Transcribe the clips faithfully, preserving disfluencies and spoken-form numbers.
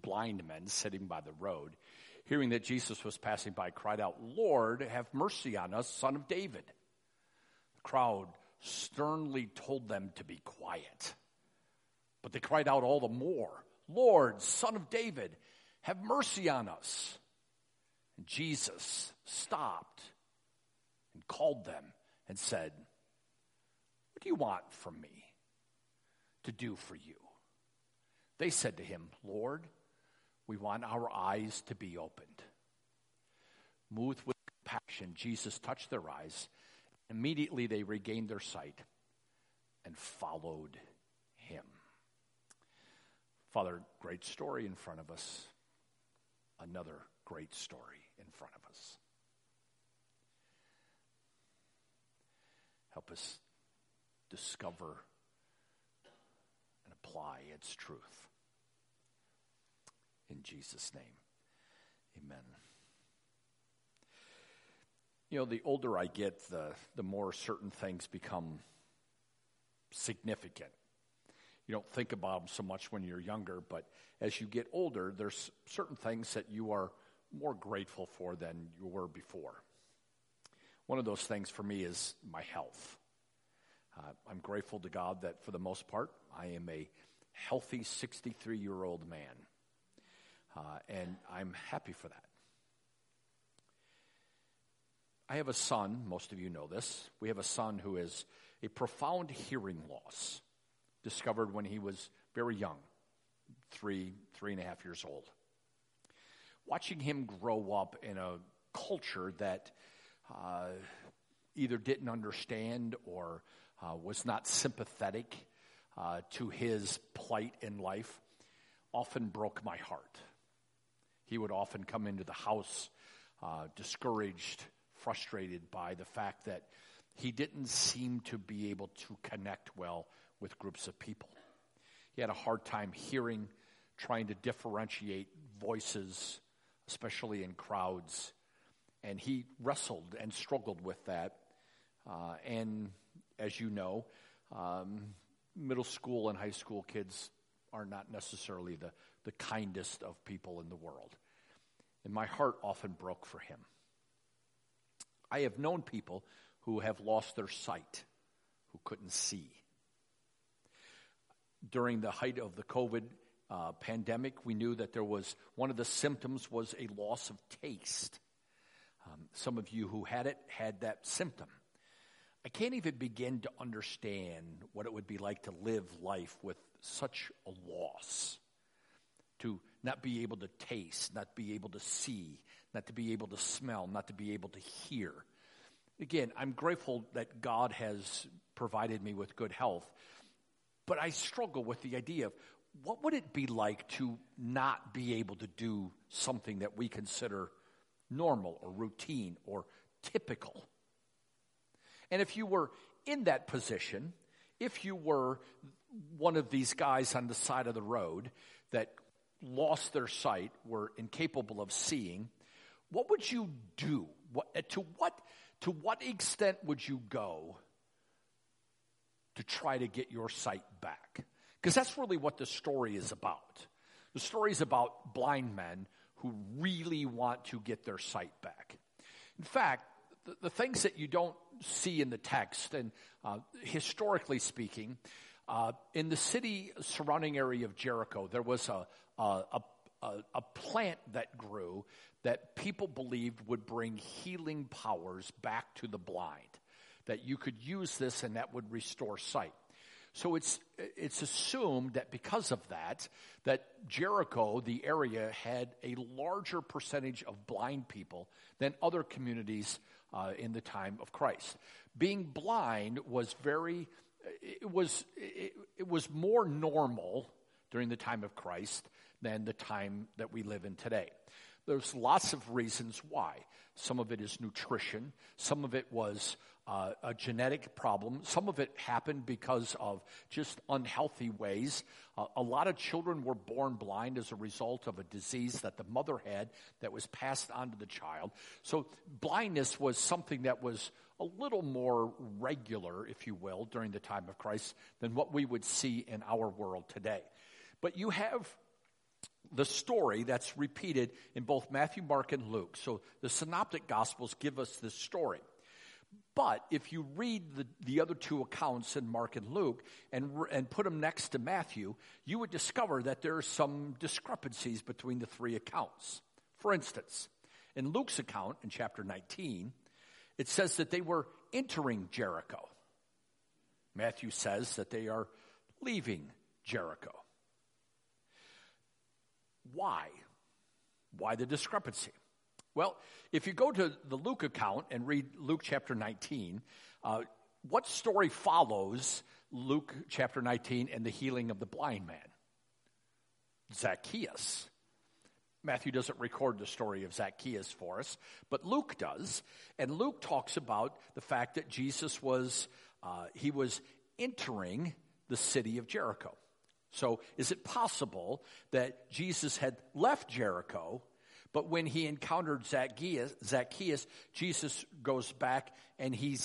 blind men sitting by the road, hearing that Jesus was passing by, cried out, "Lord, have mercy on us, Son of David." The crowd sternly told them to be quiet. But they cried out all the more, "Lord, Son of David, have mercy on us." And Jesus stopped and called them and said, "What do you want from me to do for you?" They said to him, "Lord, we want our eyes to be opened." Moved with compassion, Jesus touched their eyes. Immediately they regained their sight and followed him. Father, great story in front of us. Another great story in front of us. Help us discover and apply its truth. In Jesus' name, amen. You know, the older I get, the, the more certain things become significant. You don't think about them so much when you're younger, but as you get older, there's certain things that you are more grateful for than you were before. One of those things for me is my health. Uh, I'm grateful to God that for the most part, I am a healthy sixty-three-year-old man. Uh, and I'm happy for that. I have a son, most of you know this. We have a son who has a profound hearing loss, discovered when he was very young, three, three and a half years old. Watching him grow up in a culture that uh, either didn't understand or uh, was not sympathetic uh, to his plight in life often broke my heart. He would often come into the house uh, discouraged, frustrated by the fact that he didn't seem to be able to connect well with groups of people. He had a hard time hearing, trying to differentiate voices, especially in crowds. And he wrestled and struggled with that. Uh, and as you know, um, middle school and high school kids are not necessarily the, the kindest of people in the world. And my heart often broke for him. I have known people who have lost their sight, who couldn't see. During the height of the COVID uh, pandemic, we knew that there was, one of the symptoms was a loss of taste. Um, some of you who had it had that symptom. I can't even begin to understand what it would be like to live life with such a loss. To not be able to taste, not be able to see, not to be able to smell, not to be able to hear. Again, I'm grateful that God has provided me with good health, but I struggle with the idea of what would it be like to not be able to do something that we consider normal or routine or typical. And if you were in that position, if you were one of these guys on the side of the road that lost their sight, were incapable of seeing, what would you do? What, to what to what extent would you go to try to get your sight back? Because that's really what the story is about. The story is about blind men who really want to get their sight back. In fact, the, the things that you don't see in the text, and uh, historically speaking, uh, in the city surrounding area of Jericho, there was a, a, a, a plant that grew that people believed would bring healing powers back to the blind, that you could use this and that would restore sight. So it's it's assumed that because of that, that Jericho, the area, had a larger percentage of blind people than other communities uh, in the time of Christ. Being blind was very, it was it, it was more normal during the time of Christ than the time that we live in today. There's lots of reasons why. Some of it is nutrition. Some of it was uh, a genetic problem. Some of it happened because of just unhealthy ways. Uh, a lot of children were born blind as a result of a disease that the mother had that was passed on to the child. So blindness was something that was a little more regular, if you will, during the time of Christ than what we would see in our world today. But you have the story that's repeated in both Matthew, Mark, and Luke. So the Synoptic Gospels give us this story. But if you read the, the other two accounts in Mark and Luke and, and put them next to Matthew, you would discover that there are some discrepancies between the three accounts. For instance, in Luke's account in chapter nineteen, it says that they were entering Jericho. Matthew says that they are leaving Jericho. Why? Why the discrepancy? Well, if you go to the Luke account and read Luke chapter nineteen, uh, what story follows Luke chapter nineteen and the healing of the blind man? Zacchaeus. Matthew doesn't record the story of Zacchaeus for us, but Luke does. And Luke talks about the fact that Jesus was, uh, he was entering the city of Jericho. So is it possible that Jesus had left Jericho, but when he encountered Zacchaeus, Zacchaeus, Jesus goes back and he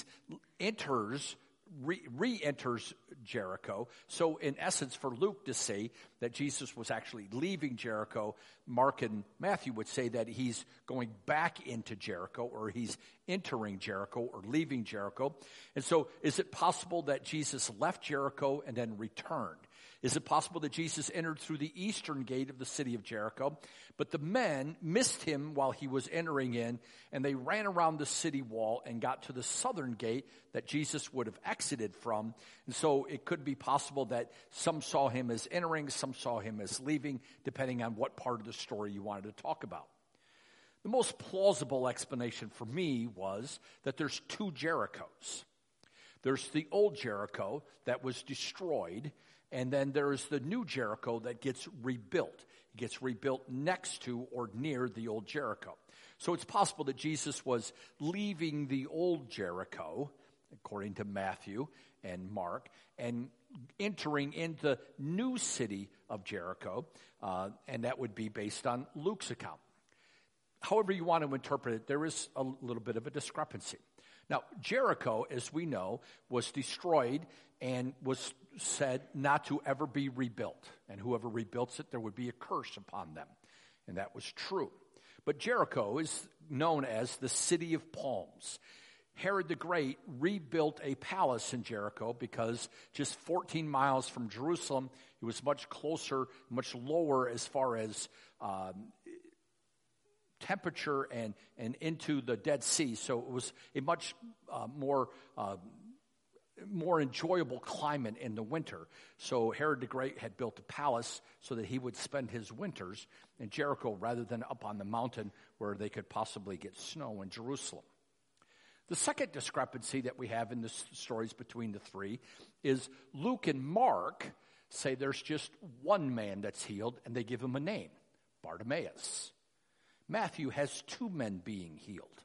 enters, re- re-enters Jericho. So in essence, for Luke to say that Jesus was actually leaving Jericho, Mark and Matthew would say that he's going back into Jericho, or he's entering Jericho or leaving Jericho. And so is it possible that Jesus left Jericho and then returned? Is it possible that Jesus entered through the eastern gate of the city of Jericho, but the men missed him while he was entering in, and they ran around the city wall and got to the southern gate that Jesus would have exited from? And so it could be possible that some saw him as entering, some saw him as leaving, depending on what part of the story you wanted to talk about. The most plausible explanation for me was that there's two Jerichos. There's the old Jericho that was destroyed, and then there is the new Jericho that gets rebuilt. It gets rebuilt next to or near the old Jericho. So it's possible that Jesus was leaving the old Jericho, according to Matthew and Mark, and entering into the new city of Jericho, uh, and that would be based on Luke's account. However you want to interpret it, there is a little bit of a discrepancy. Now, Jericho, as we know, was destroyed and was said not to ever be rebuilt. And whoever rebuilds it, there would be a curse upon them. And that was true. But Jericho is known as the City of Palms. Herod the Great rebuilt a palace in Jericho because just fourteen miles from Jerusalem, it was much closer, much lower as far as um, temperature and, and into the Dead Sea. So it was a much uh, more uh, more enjoyable climate in the winter. So Herod the Great had built a palace so that he would spend his winters in Jericho rather than up on the mountain where they could possibly get snow in Jerusalem. The second discrepancy that we have in the stories between the three is Luke and Mark say there's just one man that's healed, and they give him a name, Bartimaeus. Matthew has two men being healed.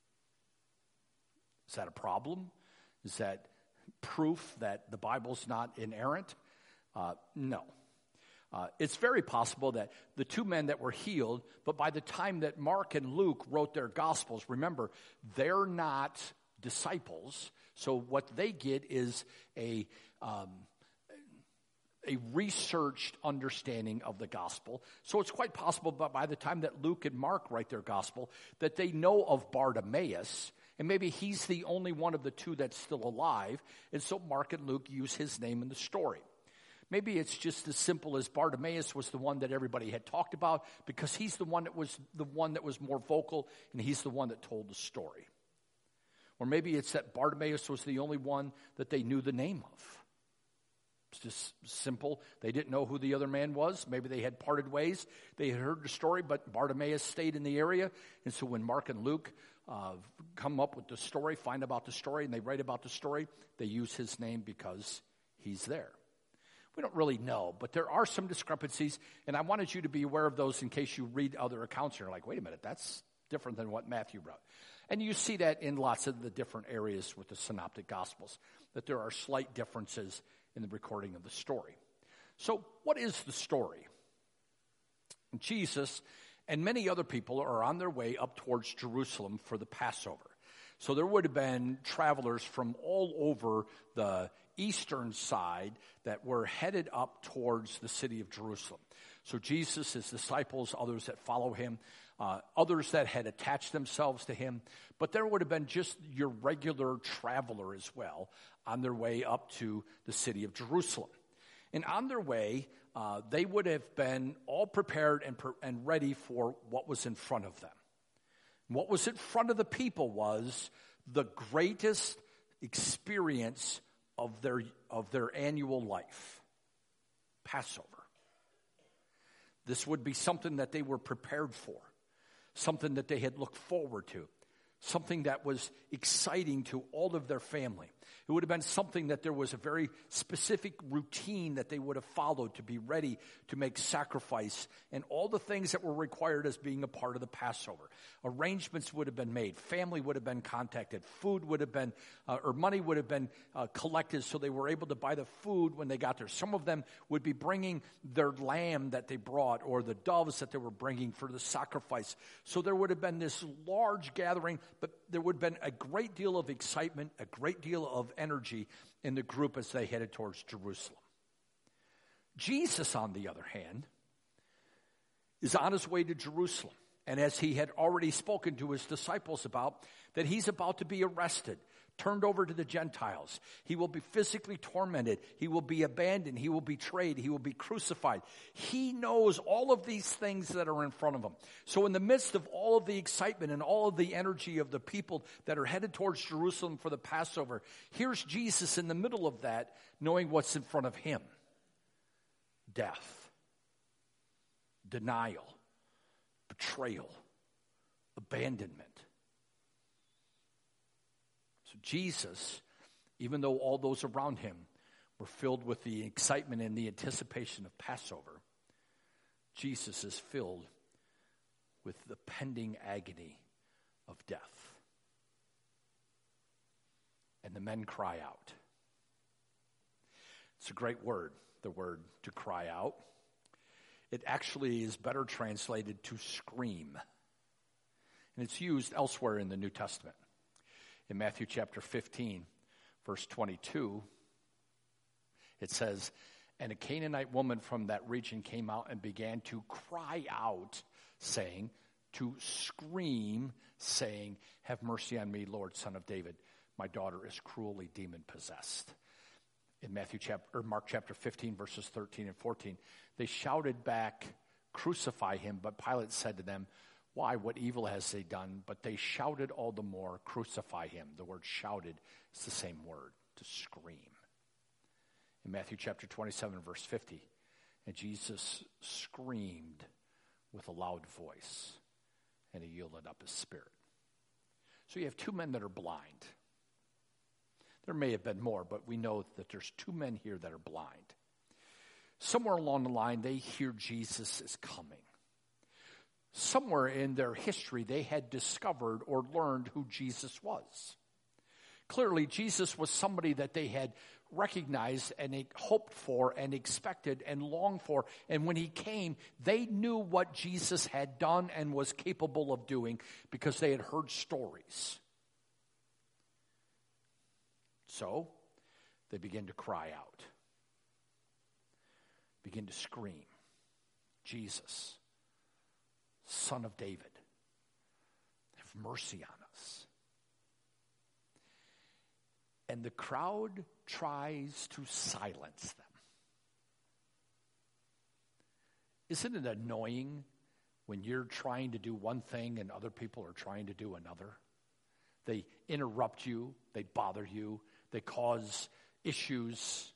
Is that a problem? Is that proof that the Bible's not inerrant? Uh, no. Uh, it's very possible that the two men that were healed, but by the time that Mark and Luke wrote their Gospels, remember, they're not disciples, so what they get is a um, a researched understanding of the Gospel. So it's quite possible, but by the time that Luke and Mark write their Gospel, that they know of Bartimaeus, and maybe he's the only one of the two that's still alive, and so Mark and Luke use his name in the story. Maybe it's just as simple as Bartimaeus was the one that everybody had talked about because he's the one that was the one that was more vocal, and he's the one that told the story. Or maybe it's that Bartimaeus was the only one that they knew the name of. It's just simple. They didn't know who the other man was. Maybe they had parted ways. They had heard the story, but Bartimaeus stayed in the area. And so when Mark and Luke uh, come up with the story, find about the story, and they write about the story, they use his name because he's there. We don't really know, but there are some discrepancies, and I wanted you to be aware of those in case you read other accounts and you're like, wait a minute, that's different than what Matthew wrote. And you see that in lots of the different areas with the Synoptic Gospels, that there are slight differences in the recording of the story. So what is the story? Jesus and many other people are on their way up towards Jerusalem for the Passover. So there would have been travelers from all over the eastern side that were headed up towards the city of Jerusalem. So Jesus, his disciples, others that follow him, uh, others that had attached themselves to him, but there would have been just your regular traveler as well on their way up to the city of Jerusalem. And on their way, uh, they would have been all prepared and, per- and ready for what was in front of them. What was in front of the people was the greatest experience of their of their annual life, Passover. This would be something that they were prepared for, something that they had looked forward to, something that was exciting to all of their family. It would have been something that there was a very specific routine that they would have followed to be ready to make sacrifice and all the things that were required as being a part of the Passover. Arrangements would have been made. Family would have been contacted. Food would have been, uh, or money would have been uh, collected so they were able to buy the food when they got there. Some of them would be bringing their lamb that they brought or the doves that they were bringing for the sacrifice. So there would have been this large gathering, but there would have been a great deal of excitement, a great deal of energy in the group as they headed towards Jerusalem. Jesus, on the other hand, is on his way to Jerusalem. And as he had already spoken to his disciples about, that he's about to be arrested, turned over to the Gentiles. He will be physically tormented. He will be abandoned. He will be betrayed. He will be crucified. He knows all of these things that are in front of him. So in the midst of all of the excitement and all of the energy of the people that are headed towards Jerusalem for the Passover, here's Jesus in the middle of that, knowing what's in front of him. Death, denial, betrayal, abandonment. So Jesus, even though all those around him were filled with the excitement and the anticipation of Passover, Jesus is filled with the pending agony of death. And the men cry out. It's a great word, the word to cry out. It actually is better translated to scream. And it's used elsewhere in the New Testament. In Matthew chapter fifteen, verse twenty-two, it says, "And a Canaanite woman from that region came out and began to cry out, saying," to scream, saying, "Have mercy on me, Lord, Son of David. My daughter is cruelly demon-possessed." In Matthew chapter, or Mark chapter fifteen, verses thirteen and fourteen, they shouted back, "Crucify him." But Pilate said to them, "Why, what evil has he done?" But they shouted all the more, "Crucify him." The word shouted is the same word, to scream. In Matthew chapter twenty-seven, verse fifty, and Jesus screamed with a loud voice, and he yielded up his spirit. So you have two men that are blind. There may have been more, but we know that there's two men here that are blind. Somewhere along the line, they hear Jesus is coming. Somewhere in their history, they had discovered or learned who Jesus was. Clearly, Jesus was somebody that they had recognized and hoped for and expected and longed for. And when he came, they knew what Jesus had done and was capable of doing because they had heard stories. So, they begin to cry out, begin to scream, "Jesus, Son of David, have mercy on us." And the crowd tries to silence them. Isn't it annoying when you're trying to do one thing and other people are trying to do another? They interrupt you, they bother you, they cause issues.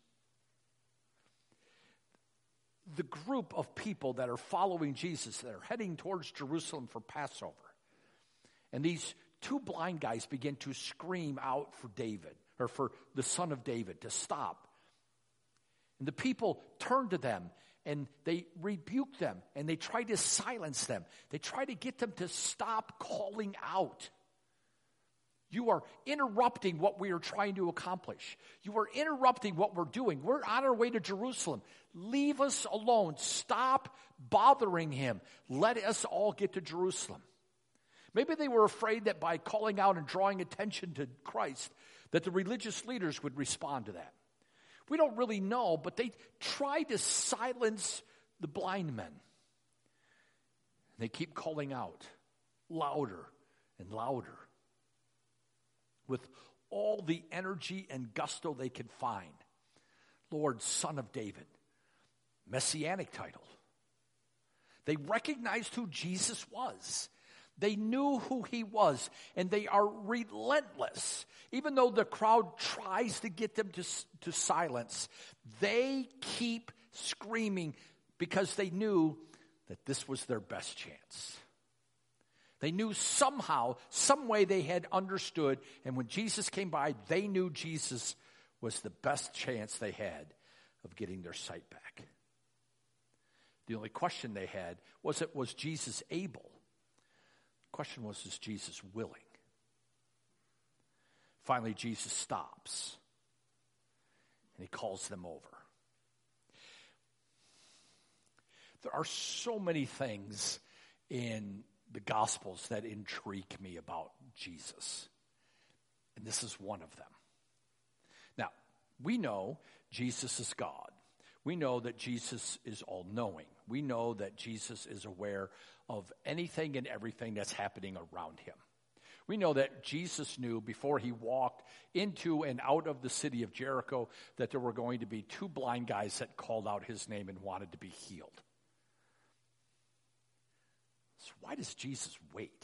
The group of people that are following Jesus, that are heading towards Jerusalem for Passover, and these two blind guys begin to scream out for David, or for the Son of David, to stop. And the people turn to them, and they rebuke them, and they try to silence them. They try to get them to stop calling out. You are interrupting what we are trying to accomplish. You are interrupting what we're doing. We're on our way to Jerusalem. Leave us alone. Stop bothering him. Let us all get to Jerusalem. Maybe they were afraid that by calling out and drawing attention to Christ, that the religious leaders would respond to that. We don't really know, but they tried to silence the blind men. They keep calling out louder and louder with all the energy and gusto they could find. Lord, Son of David, messianic title. They recognized who Jesus was. They knew who he was, and they are relentless. Even though the crowd tries to get them to, to silence, they keep screaming because they knew that this was their best chance. They knew somehow, some way they had understood, and when Jesus came by, they knew Jesus was the best chance they had of getting their sight back. The only question they had was, it was Jesus able? The question was, is Jesus willing? Finally, Jesus stops, and he calls them over. There are so many things in the Gospels that intrigue me about Jesus, and this is one of them. Now, we know Jesus is God. We know that Jesus is all-knowing. We know that Jesus is aware of anything and everything that's happening around him. We know that Jesus knew before he walked into and out of the city of Jericho that there were going to be two blind guys that called out his name and wanted to be healed. So why does Jesus wait?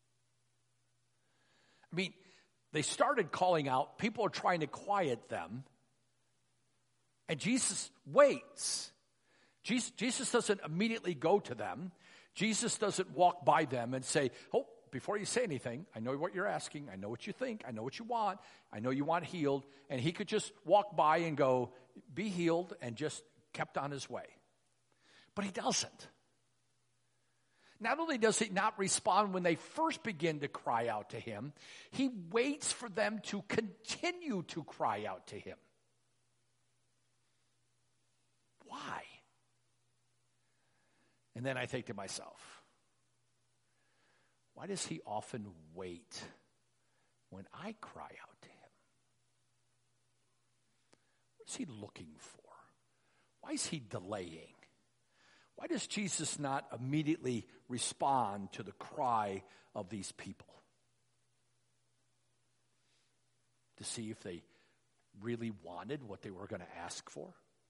I mean, they started calling out. People are trying to quiet them. And Jesus waits. Jesus, Jesus doesn't immediately go to them. Jesus doesn't walk by them and say, oh, before you say anything, I know what you're asking. I know what you think. I know what you want. I know you want healed. And he could just walk by and go, be healed, and just kept on his way. But he doesn't. Not only does he not respond when they first begin to cry out to him, he waits for them to continue to cry out to him. Why? And then I think to myself, why does he often wait when I cry out to him? What is he looking for? Why is he delaying? Why does Jesus not immediately respond to the cry of these people? To see if they really wanted what they were going to ask for?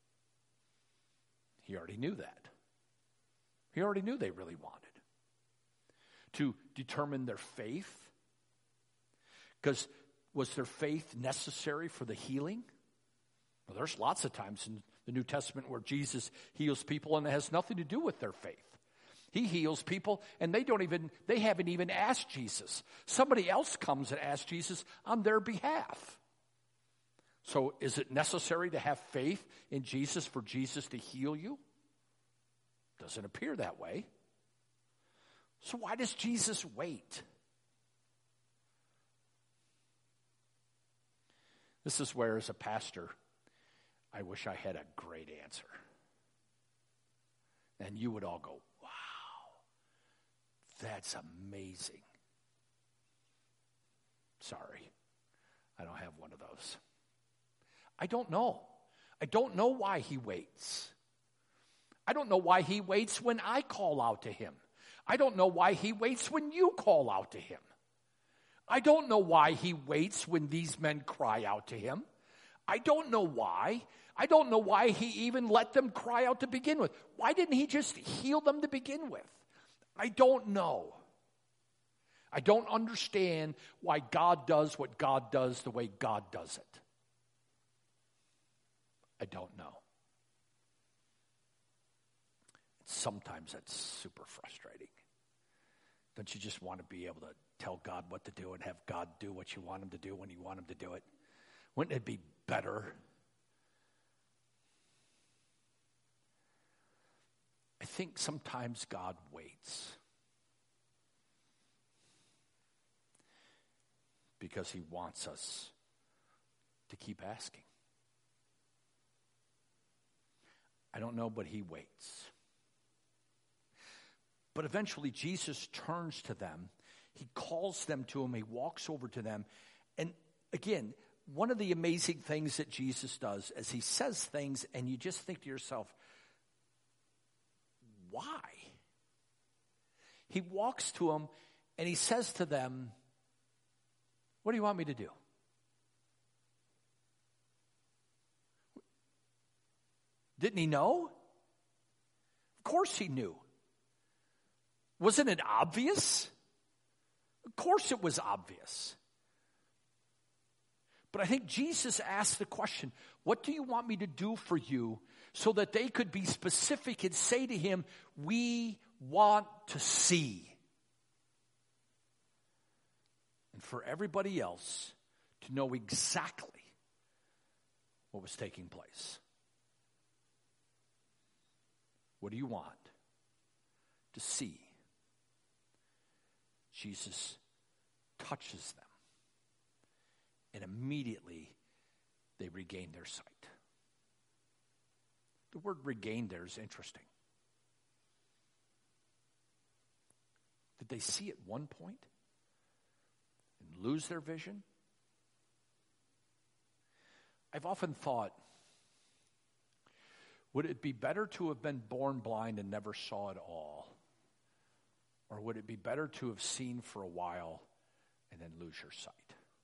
He already knew that. He already knew they really wanted. To determine their faith. Because was their faith necessary for the healing? Well, there's lots of times in the New Testament where Jesus heals people and it has nothing to do with their faith. He heals people and they don't even, they haven't even asked Jesus. Somebody else comes and asks Jesus on their behalf. So is it necessary to have faith in Jesus for Jesus to heal you? Doesn't appear that way. So why does Jesus wait? This is where, as a pastor, I wish I had a great answer. And you would all go, wow, that's amazing. Sorry, I don't have one of those. I don't know. I don't know why he waits. I don't know why he waits when I call out to him. I don't know why he waits when you call out to him. I don't know why he waits when these men cry out to him. I don't know why. I don't know why he even let them cry out to begin with. Why didn't he just heal them to begin with? I don't know. I don't understand why God does what God does the way God does it. I don't know. Sometimes that's super frustrating. Don't you just want to be able to tell God what to do and have God do what you want him to do when you want him to do it? Wouldn't it be better? I think sometimes God waits because he wants us to keep asking. I don't know, but he waits. But eventually Jesus turns to them. He calls them to him. He walks over to them. And again, one of the amazing things that Jesus does is he says things and you just think to yourself, why? He walks to them and he says to them, what do you want me to do? Didn't he know? Of course he knew. Wasn't it obvious? Of course it was obvious. But I think Jesus asked the question, what do you want me to do for you? So that they could be specific and say to him, we want to see. And for everybody else to know exactly what was taking place. What do you want to see? Jesus touches them. And immediately they regain their sight. The word regain there is interesting. Did they see at one point and lose their vision? I've often thought, would it be better to have been born blind and never saw it all? Or would it be better to have seen for a while and then lose your sight?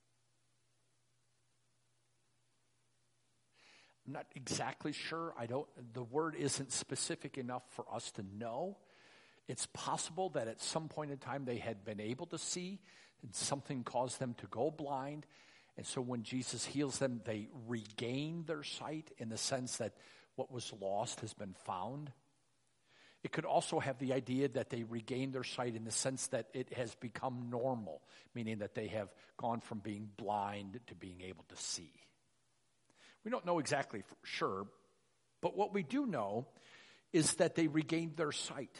I'm not exactly sure. I don't, the word isn't specific enough for us to know. It's possible that at some point in time they had been able to see and something caused them to go blind. And so when Jesus heals them, they regain their sight in the sense that what was lost has been found. It could also have the idea that they regain their sight in the sense that it has become normal, meaning that they have gone from being blind to being able to see. We don't know exactly for sure, but what we do know is that they regained their sight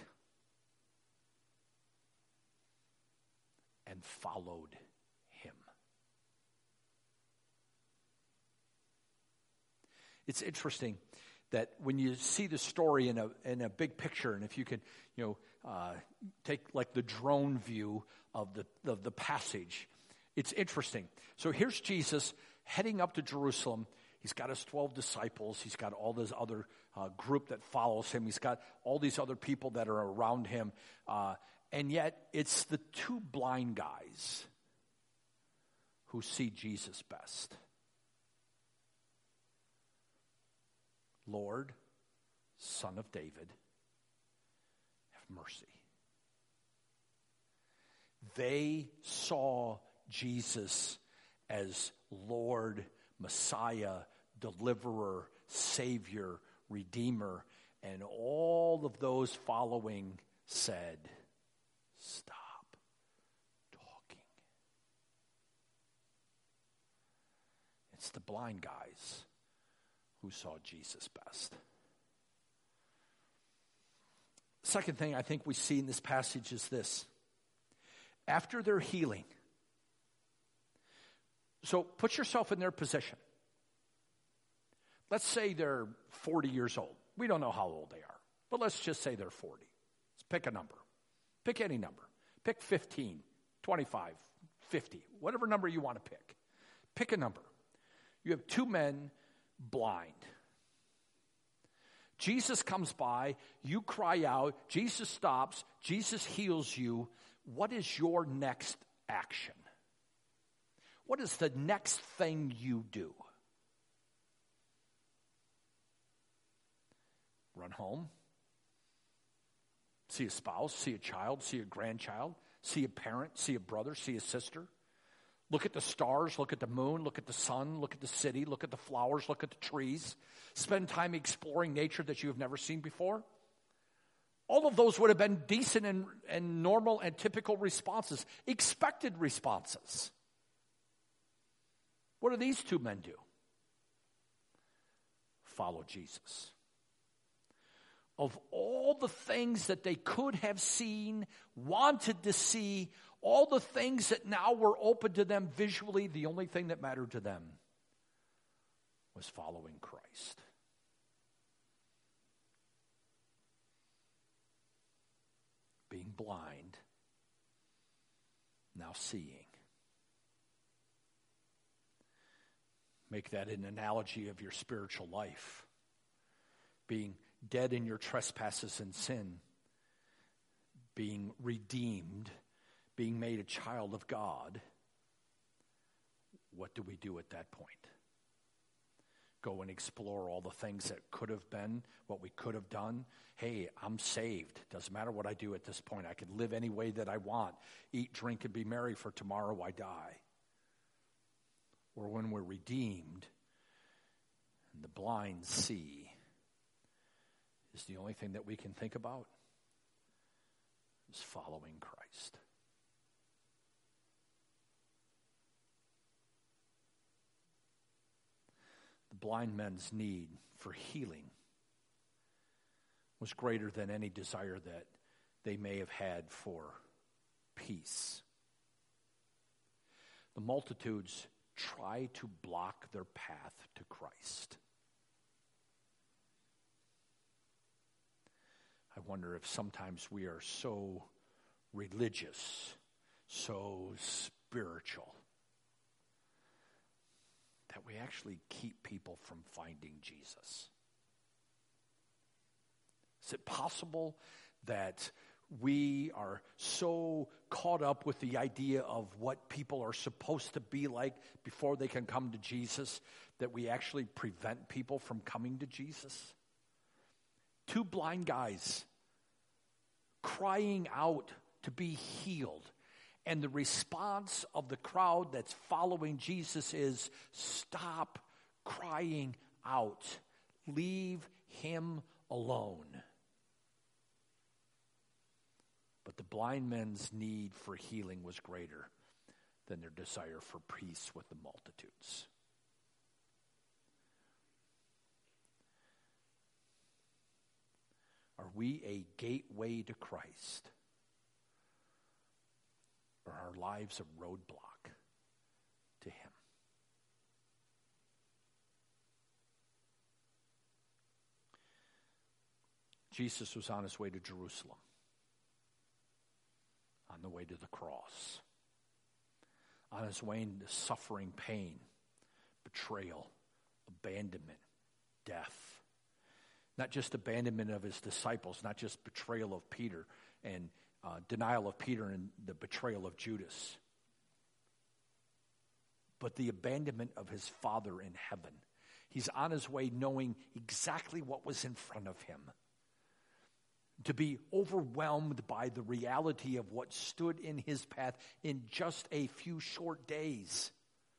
and followed him. It's interesting that when you see the story in a in a big picture, and if you could, you know, uh, take like the drone view of the of the passage, it's interesting. So here's Jesus heading up to Jerusalem. He's got his twelve disciples. He's got all this other uh, group that follows him. He's got all these other people that are around him. Uh, and yet, it's the two blind guys who see Jesus best. Lord, Son of David, have mercy. They saw Jesus as Lord, Messiah, Deliverer, Savior, Redeemer, and all of those following said, stop talking. It's the blind guys who saw Jesus best. Second thing I think we see in this passage is this. After their healing, so put yourself in their position. Let's say they're forty years old. We don't know how old they are, but let's just say they're forty. Let's pick a number. Pick any number. Pick fifteen, twenty-five, fifty, whatever number you want to pick. Pick a number. You have two men blind. Jesus comes by, you cry out, Jesus stops, Jesus heals you. What is your next action? What is the next thing you do? Run home, see a spouse, see a child, see a grandchild, see a parent, see a brother, see a sister. Look at the stars, look at the moon, look at the sun, look at the city, look at the flowers, look at the trees. Spend time exploring nature that you have never seen before. All of those would have been decent and, and normal and typical responses, expected responses. What do these two men do? Follow Jesus. Of all the things that they could have seen, wanted to see, all the things that now were open to them visually, the only thing that mattered to them was following Christ. Being blind, now seeing. Make that an analogy of your spiritual life. Being dead in your trespasses and sin, being redeemed, being made a child of God. What do we do at that point? Go and explore all the things that could have been, what we could have done. Hey, I'm saved. Doesn't matter what I do at this point. I could live any way that I want. Eat, drink, and be merry, for tomorrow I die. Or when we're redeemed and the blind see, is the only thing that we can think about is following Christ. The blind men's need for healing was greater than any desire that they may have had for peace. The multitudes try to block their path to Christ. I wonder if sometimes we are so religious, so spiritual, that we actually keep people from finding Jesus. Is it possible that we are so caught up with the idea of what people are supposed to be like before they can come to Jesus that we actually prevent people from coming to Jesus? Two blind guys crying out to be healed. And the response of the crowd that's following Jesus is, stop crying out. Leave him alone. But the blind men's need for healing was greater than their desire for peace with the multitudes. Are we a gateway to Christ? Or are our lives a roadblock to him? Jesus was on his way to Jerusalem, on the way to the cross, on his way into suffering, pain, betrayal, abandonment, death. Not just abandonment of his disciples, not just betrayal of Peter and uh, denial of Peter and the betrayal of Judas, but the abandonment of his Father in heaven. He's on his way knowing exactly what was in front of him. To be overwhelmed by the reality of what stood in his path in just a few short days.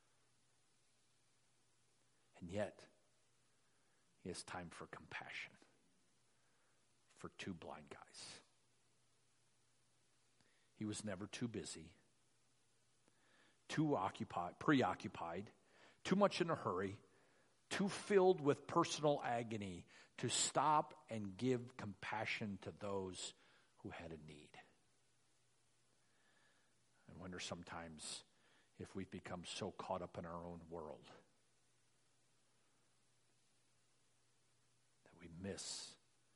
And yet, he has time for compassion for two blind guys. He was never too busy, too occupied, preoccupied, too much in a hurry, too filled with personal agony to stop and give compassion to those who had a need. I wonder sometimes if we've become so caught up in our own world that we miss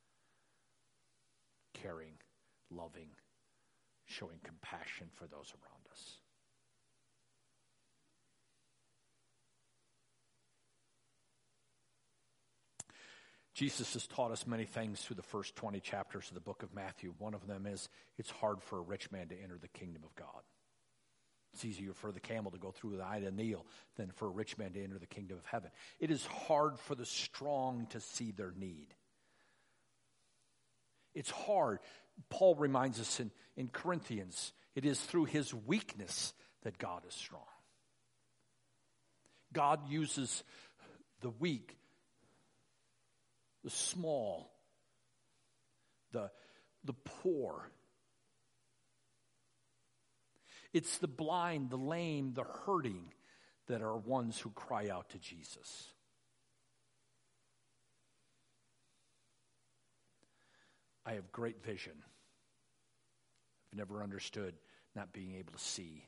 caring, loving, showing compassion for those around us. Jesus has taught us many things through the first twenty chapters of the book of Matthew. One of them is it's hard for a rich man to enter the kingdom of God. It's easier for the camel to go through the eye of the needle than for a rich man to enter the kingdom of heaven. It is hard for the strong to see their need. It's hard. Paul reminds us in, in Corinthians, it is through his weakness that God is strong. God uses the weak, the small, the, the poor. It's the blind, the lame, the hurting that are ones who cry out to Jesus. I have great vision. I've never understood not being able to see.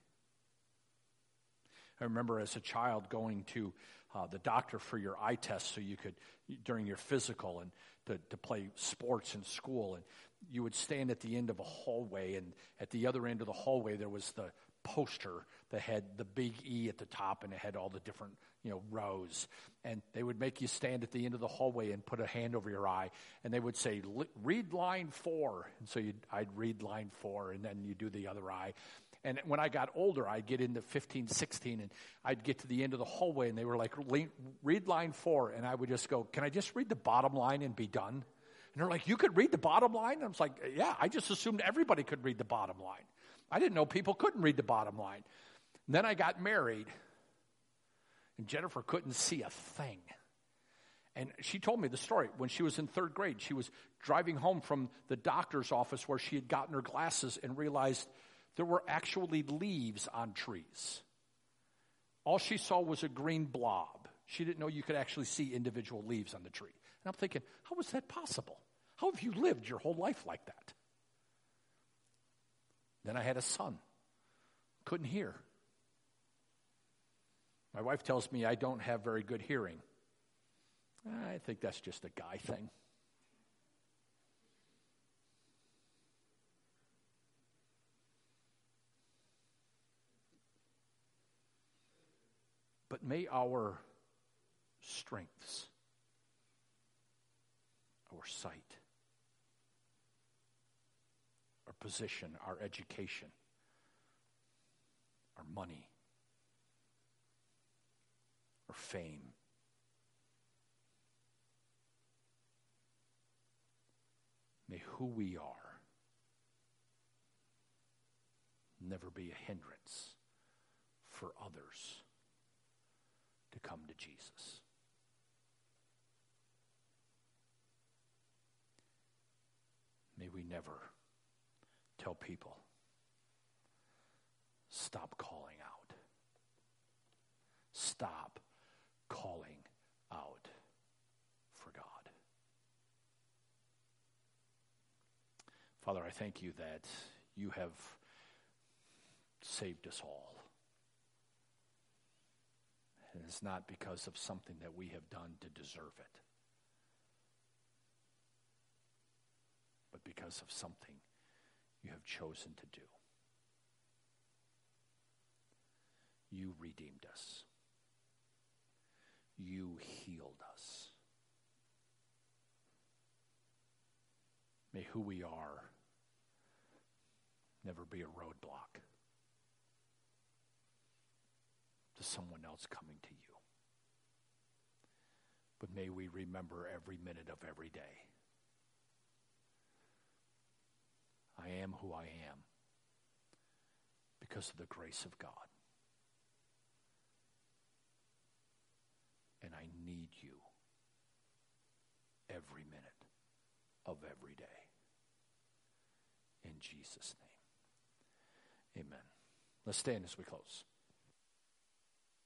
I remember as a child going to uh, the doctor for your eye test so you could, during your physical, and to, to play sports in school. And you would stand at the end of a hallway, and at the other end of the hallway there was the poster that had the big E at the top, and it had all the different, you know, rows. And they would make you stand at the end of the hallway and put a hand over your eye, and they would say, read line four. And so you'd, I'd read line four, and then you do the other eye. And when I got older, I'd get into fifteen, sixteen, and I'd get to the end of the hallway, and they were like, read line four. And I would just go, can I just read the bottom line and be done? And they're like, you could read the bottom line? And I was like, yeah, I just assumed everybody could read the bottom line. I didn't know people couldn't read the bottom line. And then I got married, and Jennifer couldn't see a thing. And she told me the story. When she was in third grade, she was driving home from the doctor's office where she had gotten her glasses and realized there were actually leaves on trees. All she saw was a green blob. She didn't know you could actually see individual leaves on the tree. And I'm thinking, how is that possible? How have you lived your whole life like that? Then I had a son. Couldn't hear. My wife tells me I don't have very good hearing. I think that's just a guy thing. But may our strengths, our sight, our position, our education, our money, our fame, may who we are never be a hindrance for others to come to Jesus. May we never tell people, stop calling out. Stop calling out for God. Father, I thank you that you have saved us all. And it's not because of something that we have done to deserve it, but because of something you have chosen to do. You redeemed us. You healed us. May who we are never be a roadblock to someone else coming to you. But may we remember every minute of every day, I am who I am because of the grace of God. And I need you every minute of every day. In Jesus' name, amen. Let's stand as we close.